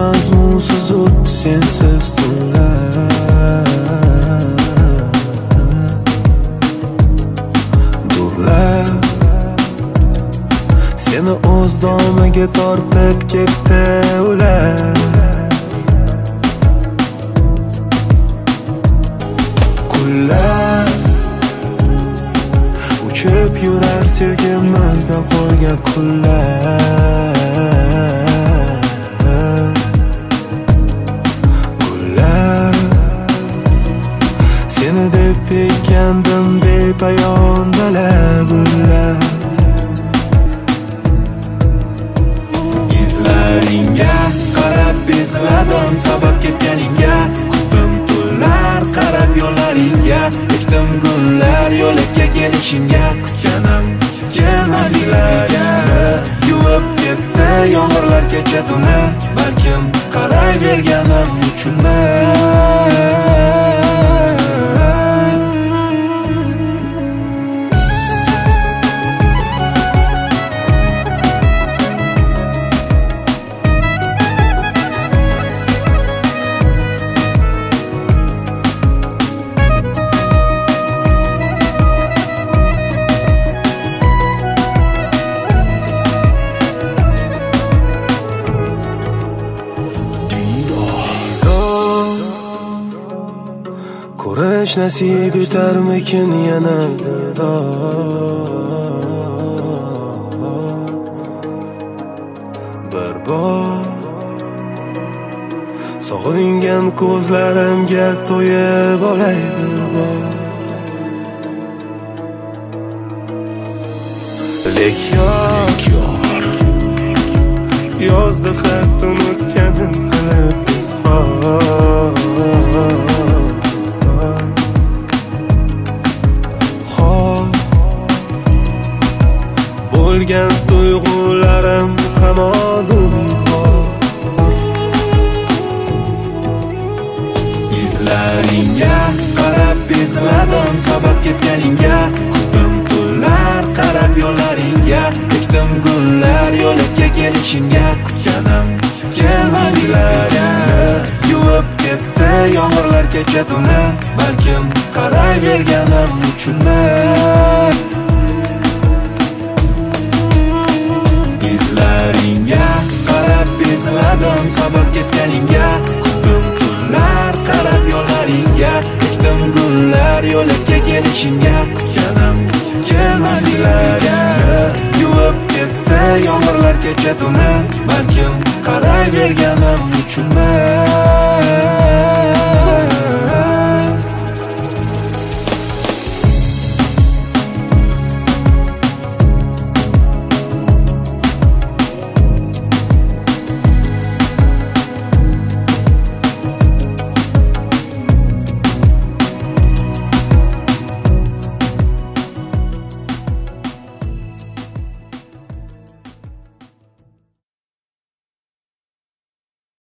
mazmunsiz o'tdi sensiz tunlar. Seni o'z domiga tortib ketdi ular. Kunlar uchib yurar sevgimizdan qolgan kunlar. Gullar seni deb tekkandim bepayon dala gullar. Izlaringga qarab bezladim sabab ketganingga. Kutdim tunlar qarab yo'llaringga. Ekdim gullar yo'lakka kelishingga. Kutganim kelmadilarga. Yuvib ketdi yomg'irlar kecha tuni. Balkim qarayverganim uchunman. Ko'rish nasib etarmikin yana bir bor sog'ingan ko'zlarimga to'yib olay bir bor. Lek yor yozda xat unutganim qilib izhor. Bo'lgan tuyg'ularim hamon umidvor. Izlaringga qarab bezladim sabab ketganingga. Kutdim tunlar qarab yo'llaringga. Ekdim gullar yo'lakka kelishingga. Kutganim kelmadilarga. Yuvib ketdi yomg'irlar kecha tuni. Balkim qarayverganim uchunman. Izlaringga qarab bezladim sabab ketganingga. Kutdim tunlar qarab yo'llaringga. Ekdim gullar yo'lakka kelishingga. Kutganim kelmadilarga. Yuvib ketdi yomg'irlar kecha tuni. Balkim qarayverganim uchunman.